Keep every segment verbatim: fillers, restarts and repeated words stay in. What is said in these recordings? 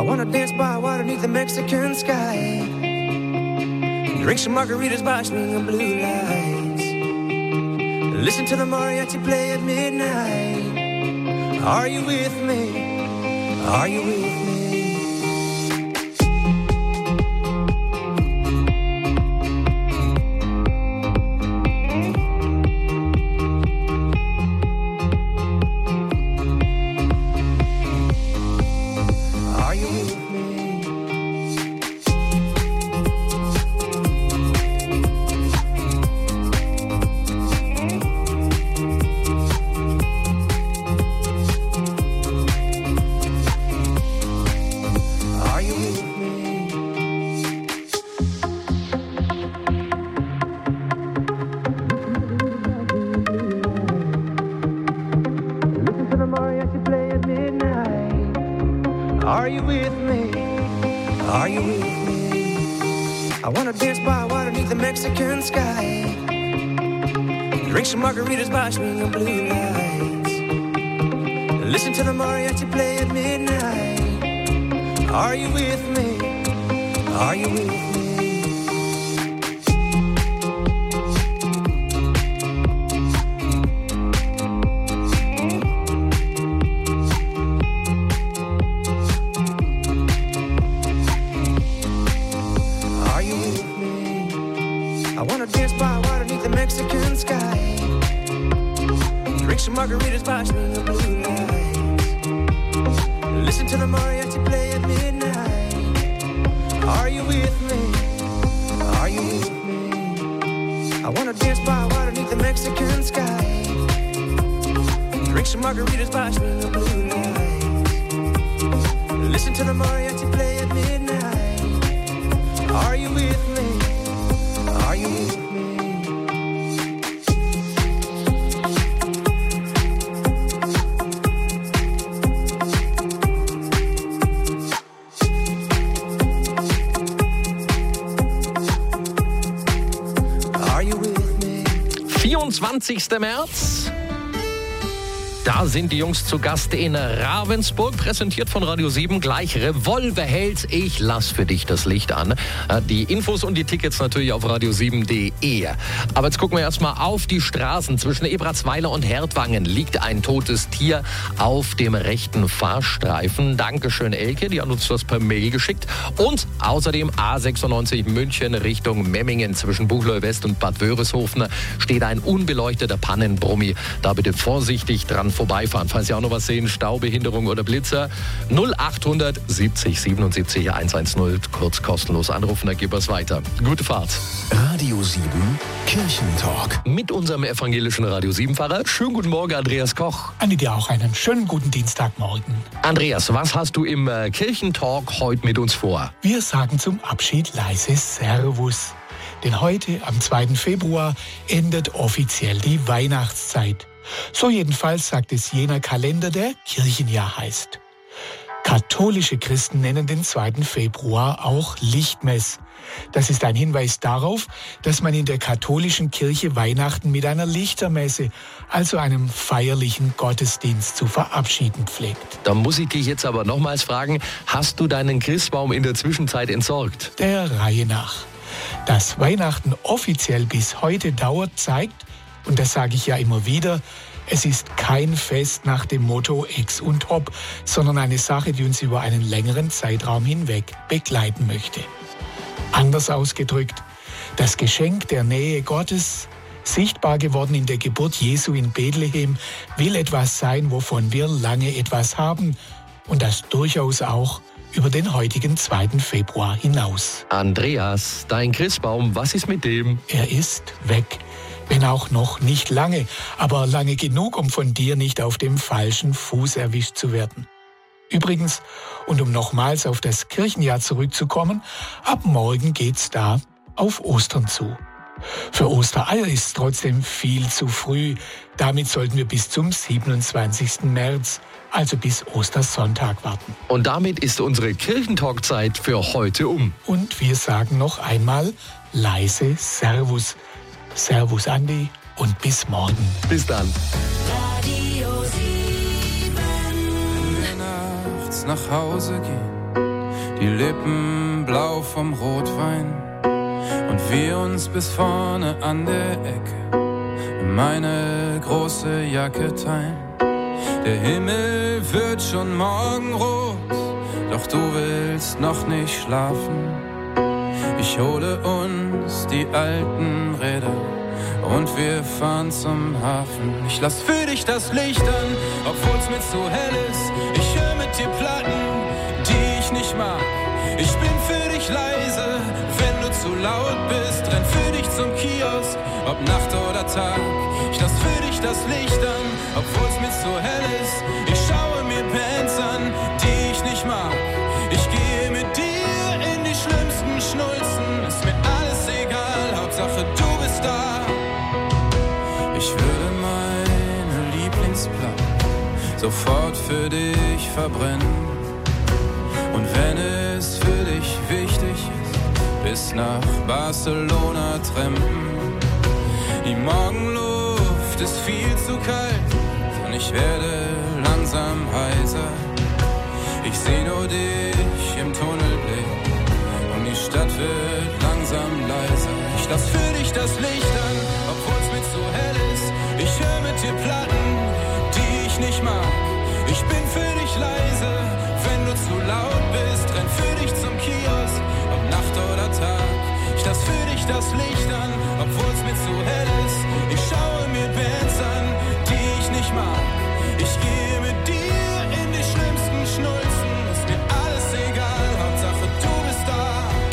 wanna dance by water beneath the Mexican sky. Drink some margaritas by swinging blue lights. Listen to the mariachi play at midnight. Are you with me? Are you with me? Are you with me? Are you with me? I wanna dance by water beneath the Mexican sky. Drink some margaritas by swinging blue lights. Listen to the mariachi play at midnight. Are you with me? Are you with me? Mexican sky. Drink some margaritas by swinging blue lights. Listen to the mariachi play at midnight. Are you with me? Are you with me? I wanna dance by water beneath the Mexican sky. Drink some margaritas by swinging blue lights. Listen to the mariachi play at midnight. Are you with me? Are you with me? vierundzwanzigster März. Da sind die Jungs zu Gast in Ravensburg, präsentiert von Radio sieben. Gleich Revolverheld, ich lass für dich das Licht an. Die Infos und die Tickets natürlich auf radio sieben punkt de. Aber jetzt gucken wir erstmal auf die Straßen. Zwischen Ebratsweiler und Hertwangen liegt ein totes Tier auf dem rechten Fahrstreifen. Dankeschön, Elke, die hat uns das per Mail geschickt. Und außerdem A sechsundneunzig München Richtung Memmingen. Zwischen Buchloe West und Bad Wörishofen steht ein unbeleuchteter Pannenbrummi. Da bitte vorsichtig dran vorbeifahren. Falls Sie auch noch was sehen, Staubehinderung oder Blitzer, null achthundert siebzig siebenundsiebzig hundertzehn, kurz kostenlos anrufen, dann geben wir es weiter. Gute Fahrt. Radio sieben Kirchentalk. Mit unserem evangelischen Radio sieben-Pfarrer. Schönen guten Morgen, Andreas Koch. Anni, dir auch einen schönen guten Dienstagmorgen. Andreas, was hast du im äh, Kirchentalk heute mit uns vor? Wir sagen zum Abschied leise Servus. Denn heute, am zweiten Februar, endet offiziell die Weihnachtszeit. So jedenfalls sagt es jener Kalender, der Kirchenjahr heißt. Katholische Christen nennen den zweiten Februar auch Lichtmess. Das ist ein Hinweis darauf, dass man in der katholischen Kirche Weihnachten mit einer Lichtermesse, also einem feierlichen Gottesdienst, zu verabschieden pflegt. Da muss ich dich jetzt aber nochmals fragen, hast du deinen Christbaum in der Zwischenzeit entsorgt? Der Reihe nach. Dass Weihnachten offiziell bis heute dauert, zeigt, und das sage ich ja immer wieder, es ist kein Fest nach dem Motto Ex und Hop, sondern eine Sache, die uns über einen längeren Zeitraum hinweg begleiten möchte. Anders ausgedrückt, das Geschenk der Nähe Gottes, sichtbar geworden in der Geburt Jesu in Bethlehem, will etwas sein, wovon wir lange etwas haben und das durchaus auch über den heutigen zweiten Februar hinaus. Andreas, dein Christbaum, was ist mit dem? Er ist weg. Wenn auch noch nicht lange, aber lange genug, um von dir nicht auf dem falschen Fuß erwischt zu werden. Übrigens, und um nochmals auf das Kirchenjahr zurückzukommen, ab morgen geht's da auf Ostern zu. Für Ostereier ist es trotzdem viel zu früh. Damit sollten wir bis zum siebenundzwanzigsten März, also bis Ostersonntag, warten. Und damit ist unsere Kirchentalkzeit für heute um. Und wir sagen noch einmal leise Servus. Servus, Andi, und bis morgen. Bis dann. Radio sieben. Wenn wir nachts nach Hause gehen, die Lippen blau vom Rotwein und wir uns bis vorne an der Ecke meine große Jacke teilen. Der Himmel wird schon morgenrot, doch du willst noch nicht schlafen. Ich hole uns die alten Räder und wir fahren zum Hafen. Ich lass für dich das Licht an, obwohl's mir zu hell ist. Ich höre mit dir Platten, die ich nicht mag. Ich bin für dich leise, wenn du zu laut bist. Renn für dich zum Kiosk, ob Nacht oder Tag. Ich lass für dich das Licht an, obwohl's mir zu hell ist. Ich schaue mir Bands an, die ich nicht mag. Ich gehe mit dir in die schlimmsten Schnulzen. Ist mir alles egal, Hauptsache du bist da. Ich würde meine Lieblingsplatte sofort für dich verbrennen. Und wenn es für dich wichtig ist, bis nach Barcelona trampen. Die Morgenluft ist viel zu kalt und ich werde langsam heiser. Ich seh nur dich im Tunnelblick und die Stadt wird langsam leiser. Ich lass für dich das Licht an, obwohl's mir zu hell ist. Ich hör mit dir Platten, die ich nicht mag. Ich bin für dich leise, wenn du zu laut bist. Renn für dich zum Kiosk, ob Nacht oder Tag. Ich lass für dich das Licht an, obwohl's mir zu hell ist. Ich schaue mir Bands an, die ich nicht mag. Ich gehe mit dir in die schlimmsten Schnulzen. Ist mir alles egal, Hauptsache du bist da.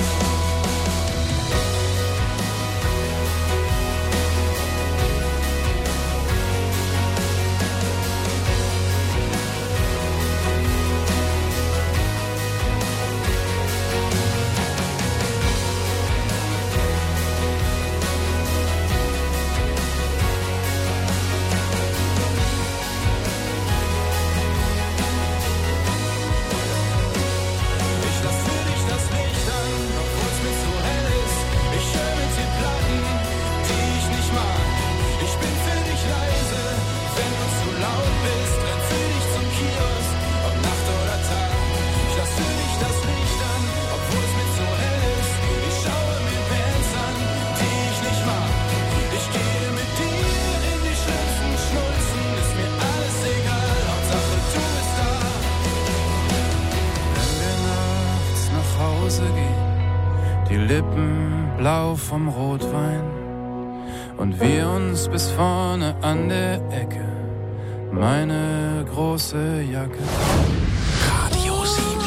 Blau vom Rotwein und wir uns bis vorne an der Ecke meine große Jacke. Radio sieben.